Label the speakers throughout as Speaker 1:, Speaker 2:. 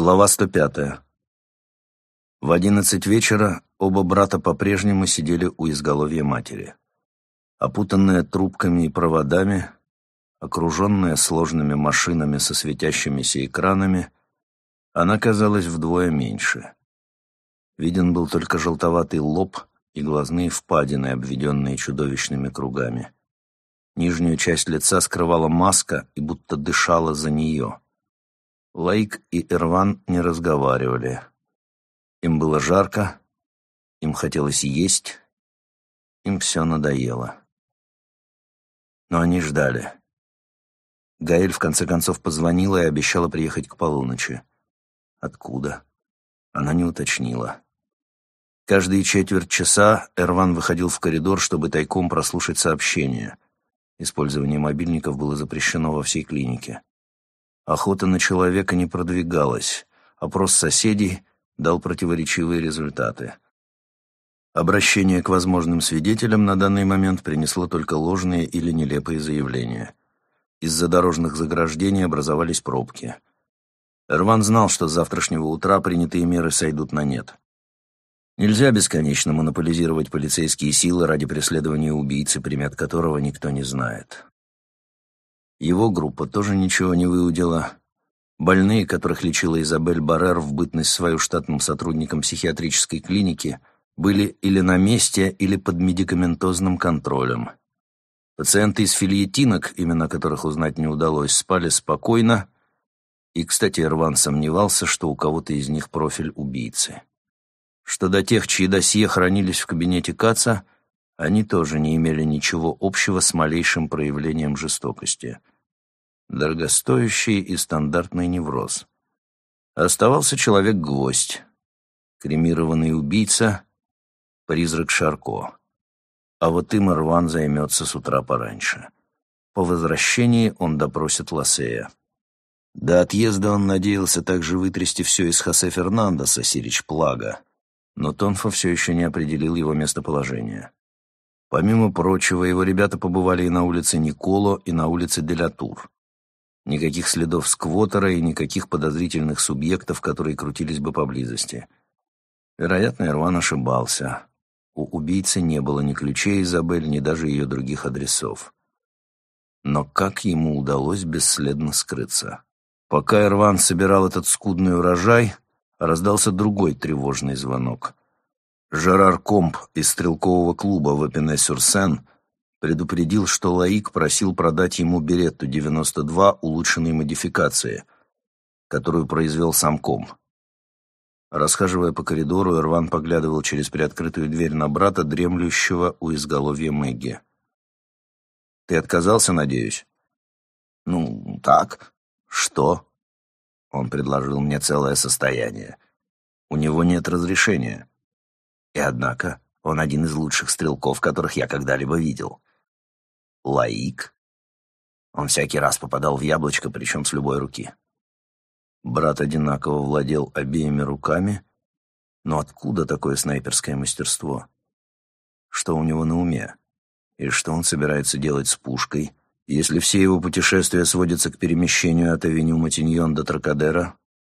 Speaker 1: Глава 105. В 11 вечера оба брата по-прежнему сидели у изголовья матери. Опутанная трубками и проводами, окруженная сложными машинами со светящимися экранами, она казалась вдвое меньше. Виден был только желтоватый лоб и глазные впадины, обведенные чудовищными кругами. Нижнюю часть лица скрывала маска и будто дышала за нее. Лаик и Эрван не разговаривали. Им было жарко, им хотелось есть, им все надоело. Но они ждали. Гаэль в конце концов позвонила и обещала приехать к полуночи. Откуда? Она не уточнила. Каждые четверть часа Эрван выходил в коридор, чтобы тайком прослушать сообщения. Использование мобильников было запрещено во всей клинике. Охота на человека не продвигалась. Опрос соседей дал противоречивые результаты. Обращение к возможным свидетелям на данный момент принесло только ложные или нелепые заявления. Из-за дорожных заграждений образовались пробки. Эрван знал, что с завтрашнего утра принятые меры сойдут на нет. Нельзя бесконечно монополизировать полицейские силы ради преследования убийцы, примет которого никто не знает. Его группа тоже ничего не выудила. Больные, которых лечила Изабель Баррер в бытность свою штатным сотрудником психиатрической клиники, были или на месте, или под медикаментозным контролем. Пациенты из фильетинок, имена которых узнать не удалось, спали спокойно, и, кстати, Эрван сомневался, что у кого-то из них профиль убийцы. Что до тех, чьи досье хранились в кабинете Каца, они тоже не имели ничего общего с малейшим проявлением жестокости. Дорогостоящий и стандартный невроз. Оставался человек-гвоздь, кремированный убийца, призрак Шарко. А вот им Эрван займется с утра пораньше. По возвращении он допросит Лассея. До отъезда он надеялся также вытрясти все из Хосе Фернандеса, сирич Плага, но Тонфо все еще не определил его местоположение. Помимо прочего, его ребята побывали и на улице Николо, и на улице Делятур. Никаких следов сквоттера и никаких подозрительных субъектов, которые крутились бы поблизости. Вероятно, Эрван ошибался. У убийцы не было ни ключей Изабель, ни даже ее других адресов. Но как ему удалось бесследно скрыться? Пока Эрван собирал этот скудный урожай, раздался другой тревожный звонок. Жерар Комп из стрелкового клуба в Эпине-сюр-Сен предупредил, что Лаик просил продать ему Беретту 92 улучшенной модификации, которую произвел сам Комп. Расхаживая по коридору, Эрван поглядывал через приоткрытую дверь на брата, дремлющего у изголовья Мэгги. «Ты отказался, надеюсь?» «Ну, так. Что?» Он предложил мне целое состояние. «У него нет разрешения. И однако он один из лучших стрелков, которых я когда-либо видел. Лаик? Он всякий раз попадал в яблочко, причем с любой руки». Брат одинаково владел обеими руками, но откуда такое снайперское мастерство? Что у него на уме? И что он собирается делать с пушкой, если все его путешествия сводятся к перемещению от авеню Матиньон до Трокадера?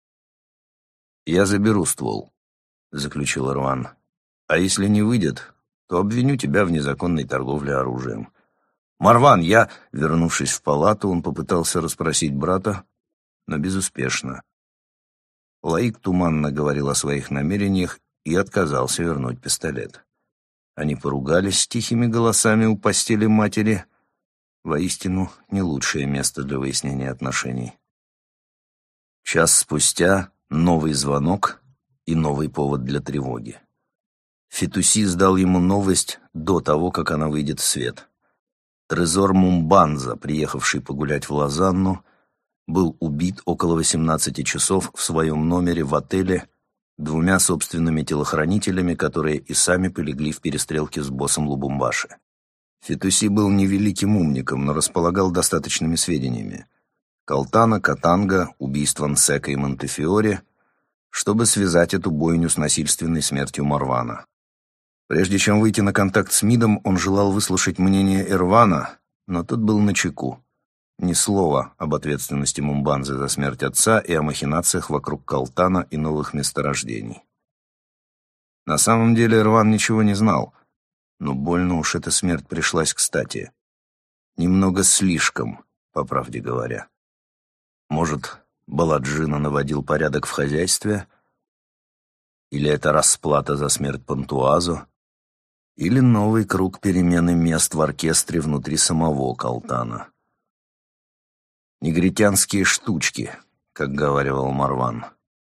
Speaker 1: «Я заберу ствол», — заключил Эрван. «А если не выйдет, то обвиню тебя в незаконной торговле оружием». «Марван, я...» Вернувшись в палату, он попытался расспросить брата, но безуспешно. Лаик туманно говорил о своих намерениях и отказался вернуть пистолет. Они поругались тихими голосами у постели матери. Воистину, не лучшее место для выяснения отношений. Час спустя новый звонок и новый повод для тревоги. Фетуси сдал ему новость до того, как она выйдет в свет. Трезор Мумбанза, приехавший погулять в Лозанну, был убит около 18 часов в своем номере в отеле 2 собственными телохранителями, которые и сами полегли в перестрелке с боссом Лубумбаши. Фетуси был невеликим умником, но располагал достаточными сведениями. Калтана, Катанга, убийство Нсека и Монтефиоре, чтобы связать эту бойню с насильственной смертью Марвана. Прежде чем выйти на контакт с МИДом, он желал выслушать мнение Эрвана, но тот был начеку. Ни слова об ответственности Мумбанзы за смерть отца и о махинациях вокруг Калтана и новых месторождений. На самом деле Эрван ничего не знал, но больно уж эта смерть пришлась кстати. Немного слишком, по правде говоря. Может, Баладжина наводил порядок в хозяйстве? Или это расплата за смерть Пантуазу? Или новый круг перемены мест в оркестре внутри самого Калтана? Негритянские штучки, как говаривал Марван.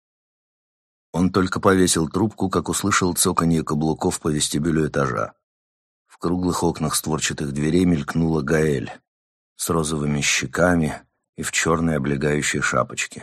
Speaker 1: Он только повесил трубку, как услышал цоканье каблуков по вестибюлю этажа. В круглых окнах створчатых дверей мелькнула Гаэль с розовыми щеками и в черной облегающей шапочке.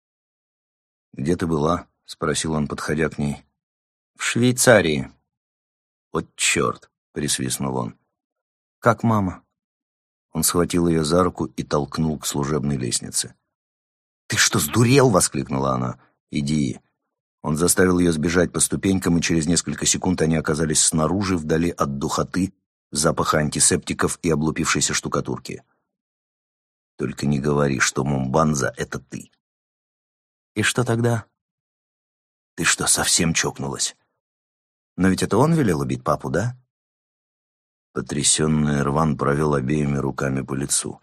Speaker 1: «Где ты была?» — спросил он, подходя к ней. «В Швейцарии». «Вот черт!» — присвистнул он. «Как мама?» Он схватил ее за руку и толкнул к служебной лестнице. «Ты что, сдурел?» — воскликнула она. «Иди». Он заставил ее сбежать по ступенькам, и через несколько секунд они оказались снаружи, вдали от духоты, запаха антисептиков и облупившейся штукатурки. «Только не говори, что Мумбанза — это ты». «И что тогда?» «Ты что, совсем чокнулась?» «Но ведь это он велел убить папу, да?» Потрясенный Эрван провел обеими руками по лицу.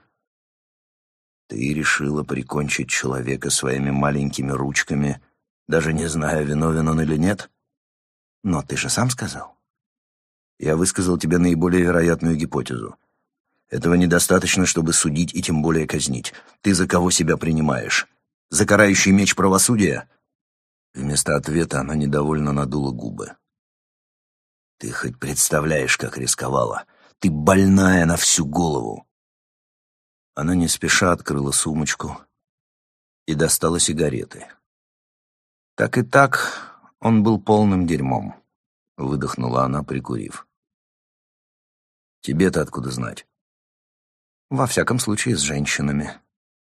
Speaker 1: «Ты решила прикончить человека своими маленькими ручками, даже не зная, виновен он или нет? Но ты же сам сказал». «Я высказал тебе наиболее вероятную гипотезу. Этого недостаточно, чтобы судить и тем более казнить. Ты за кого себя принимаешь? За карающий меч правосудия?» Вместо ответа она недовольно надула губы. «Ты хоть представляешь, как рисковала? Ты больная на всю голову!» Она не спеша открыла сумочку и достала сигареты. «Так и так, он был полным дерьмом», — выдохнула она, прикурив. «Тебе-то откуда знать?» «Во всяком случае, с женщинами».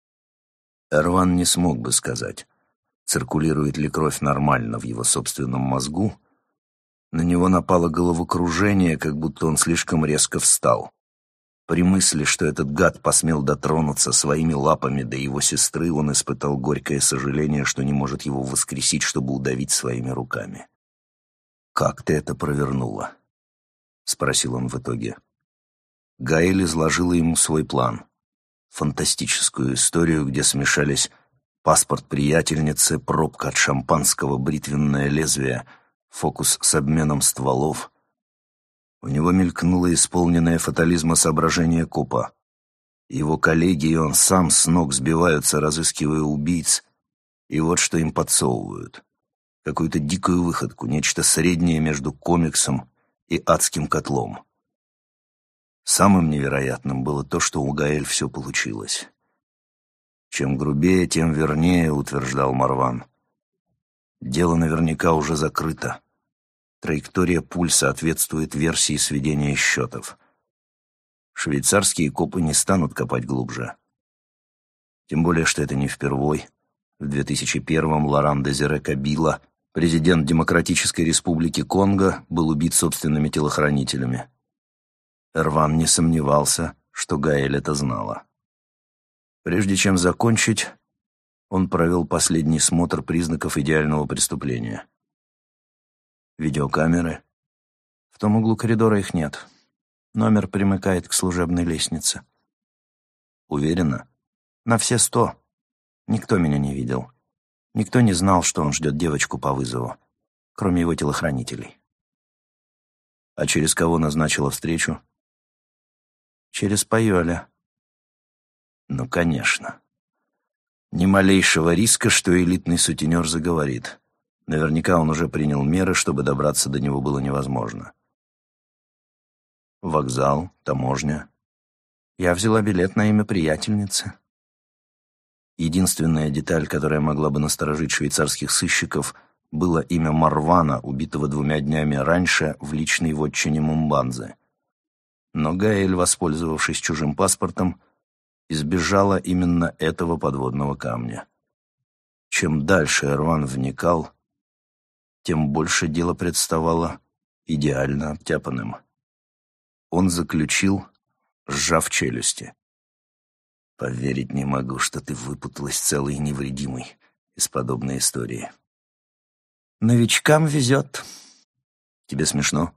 Speaker 1: Эрван не смог бы сказать, циркулирует ли кровь нормально в его собственном мозгу. На него напало головокружение, как будто он слишком резко встал. При мысли, что этот гад посмел дотронуться своими лапами до его сестры, он испытал горькое сожаление, что не может его воскресить, чтобы удавить своими руками. «Как ты это провернула?» — спросил он в итоге. Гаэль изложила ему свой план. Фантастическую историю, где смешались паспорт приятельницы, пробка от шампанского, бритвенное лезвие, фокус с обменом стволов. У него мелькнуло исполненное фатализма соображение копа. Его коллеги и он сам с ног сбиваются, разыскивая убийц, и вот что им подсовывают. Какую-то дикую выходку, нечто среднее между комиксом и адским котлом. Самым невероятным было то, что у Гаэль все получилось. «Чем грубее, тем вернее», — утверждал Марван. «Дело наверняка уже закрыто. Траектория пуль соответствует версии сведения счетов. Швейцарские копы не станут копать глубже. Тем более, что это не впервой. В 2001-м Лоран Дезире Кабила, президент Демократической Республики Конго, был убит собственными телохранителями. Эрван не сомневался, что Гаэль это знала. Прежде чем закончить, он провел последний смотр признаков идеального преступления. Видеокамеры. В том углу коридора их нет. Номер примыкает к служебной лестнице. Уверена? На все 100. Никто меня не видел. Никто не знал, что он ждет девочку по вызову, кроме его телохранителей. А через кого назначила встречу? Через Пайоля. Ну, конечно. Ни малейшего риска, что элитный сутенер заговорит. Наверняка он уже принял меры, чтобы добраться до него было невозможно. Вокзал, таможня. Я взяла билет на имя приятельницы. Единственная деталь, которая могла бы насторожить швейцарских сыщиков, было имя Марвана, убитого 2 днями раньше в личной вотчине Мумбанзы. Но Гаэль, воспользовавшись чужим паспортом, избежала именно этого подводного камня. Чем дальше Эрван вникал, тем больше дело представало идеально обтяпанным. Он заключил, сжав челюсти. Поверить не могу, что ты выпуталась целой и невредимой из подобной истории. Новичкам везет. Тебе смешно?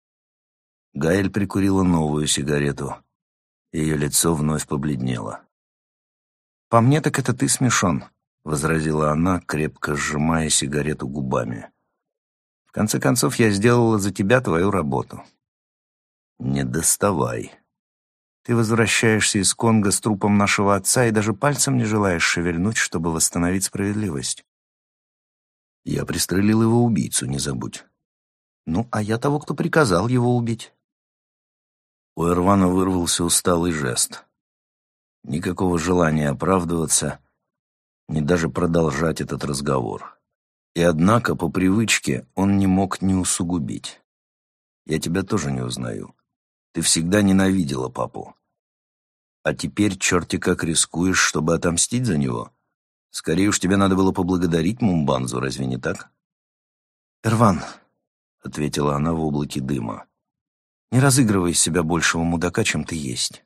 Speaker 1: Гаэль прикурила новую сигарету. Ее лицо вновь побледнело. «По мне так это ты смешон», — возразила она, крепко сжимая сигарету губами. «В конце концов, я сделала за тебя твою работу». «Не доставай». «Ты возвращаешься из Конго с трупом нашего отца и даже пальцем не желаешь шевельнуть, чтобы восстановить справедливость». «Я пристрелил его убийцу, не забудь». «Ну, а я того, кто приказал его убить». У Эрвана вырвался усталый жест. Никакого желания оправдываться, ни даже продолжать этот разговор. И однако, по привычке, он не мог не усугубить. «Я тебя тоже не узнаю. Ты всегда ненавидела папу. А теперь черти как рискуешь, чтобы отомстить за него. Скорее уж тебе надо было поблагодарить Мумбанзу, разве не так?» «Эрван», — ответила она в облаке дыма, — «не разыгрывай из себя большего мудака, чем ты есть».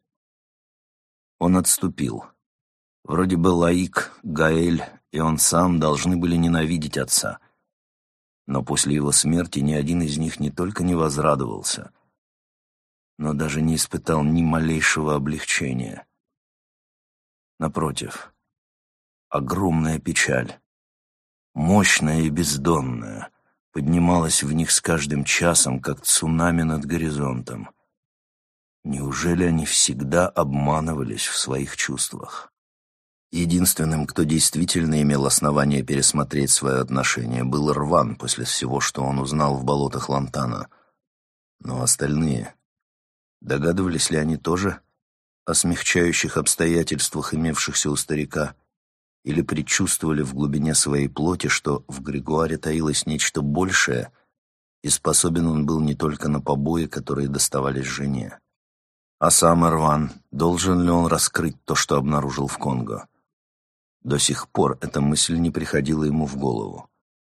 Speaker 1: Он отступил. Вроде бы Лаик, Гаэль и он сам должны были ненавидеть отца. Но после его смерти ни один из них не только не возрадовался, но даже не испытал ни малейшего облегчения. Напротив, огромная печаль, мощная и бездонная, поднималась в них с каждым часом, как цунами над горизонтом. Неужели они всегда обманывались в своих чувствах? Единственным, кто действительно имел основание пересмотреть свое отношение, был Рван после всего, что он узнал в болотах Лантана. Но остальные... Догадывались ли они тоже о смягчающих обстоятельствах, имевшихся у старика, или предчувствовали в глубине своей плоти, что в Григуаре таилось нечто большее, и способен он был не только на побои, которые доставались жене? А сам Эрван, должен ли он раскрыть то, что обнаружил в Конго? До сих пор эта мысль не приходила ему в голову.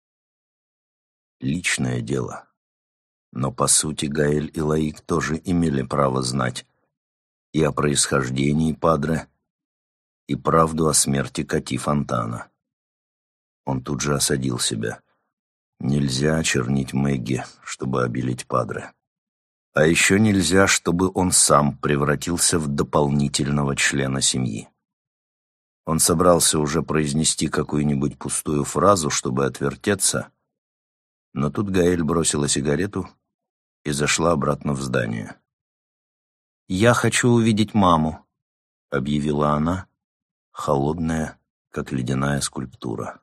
Speaker 1: Личное дело. Но, по сути, Гаэль и Лаик тоже имели право знать и о происхождении Падре, и правду о смерти Кати Фонтана. Он тут же осадил себя. Нельзя очернить Мэгги, чтобы обелить Падре. А еще нельзя, чтобы он сам превратился в дополнительного члена семьи. Он собрался уже произнести какую-нибудь пустую фразу, чтобы отвертеться, но тут Гаэль бросила сигарету и зашла обратно в здание. «Я хочу увидеть маму», — объявила она, холодная, как ледяная скульптура.